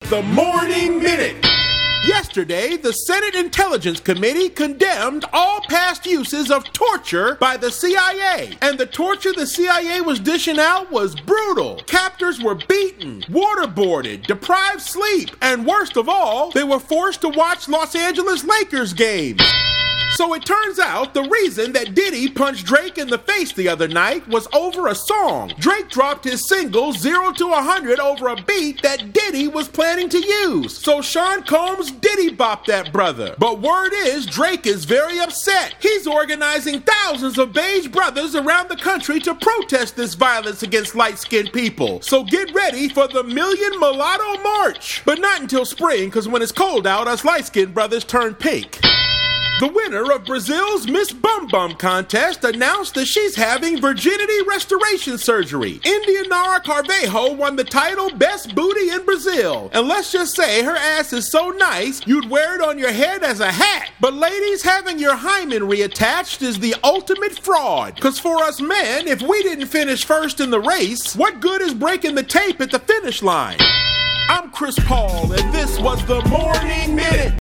the Morning Minute. Yesterday, the Senate Intelligence Committee condemned all past uses of torture by the CIA. And the torture the CIA was dishing out was brutal. Captors were beaten, waterboarded, deprived sleep, and worst of all, they were forced to watch Los Angeles Lakers games. So it turns out the reason that Diddy punched Drake in the face the other night was over a song. Drake dropped his single 0 to 100 over a beat that Diddy was planning to use. So Sean Combs Diddy bopped that brother. But word is Drake is very upset. He's organizing thousands of beige brothers around the country to protest this violence against light-skinned people. So get ready for the Million Mulatto March. But not until spring, because when it's cold out, us light-skinned brothers turn pink. The winner of Brazil's Miss Bum Bum contest announced that she's having virginity restoration surgery. Indianara Carvejo won the title Best Booty in Brazil. And let's just say her ass is so nice, you'd wear it on your head as a hat. But ladies, having your hymen reattached is the ultimate fraud. Because for us men, if we didn't finish first in the race, what good is breaking the tape at the finish line? I'm Chris Paul, and this was the Morning Minute.